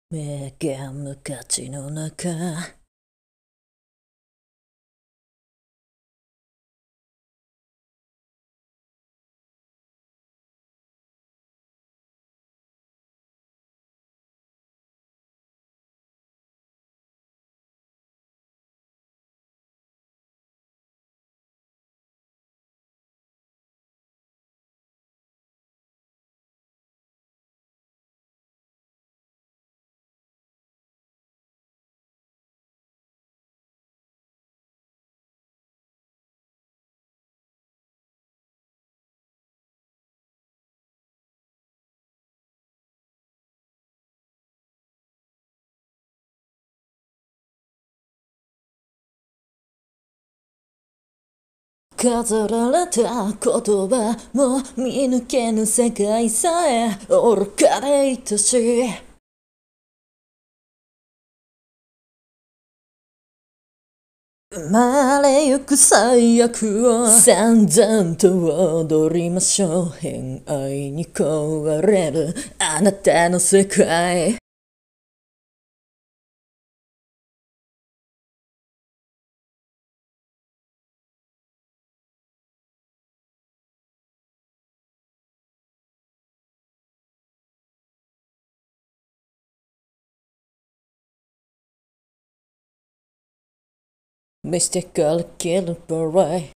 目が無価値の中飾られた言葉も見抜けぬ世界さえ愚かでいたし生まれゆく最悪を散々と踊りましょう。偏愛に壊れるあなたの世界。Mystical Killer Parade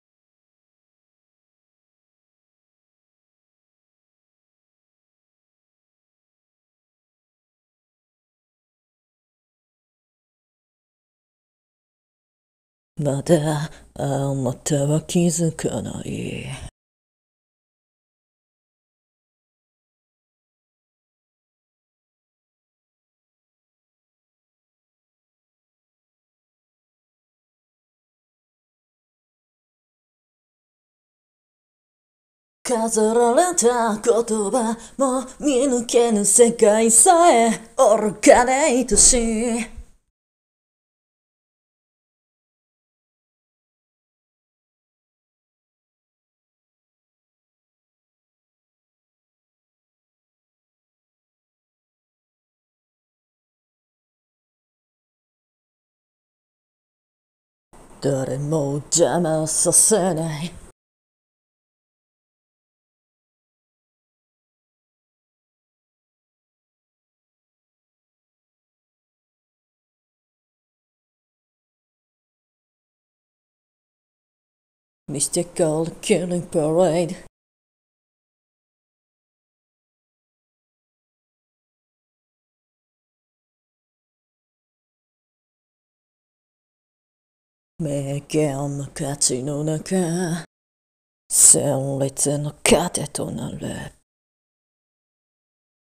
まだあなたは気づかない。飾られた言葉も見抜けぬ世界さえ愚かで愛しい。誰も邪魔させない。Mystical Killing Parade目が無価値の中旋律の糧となる。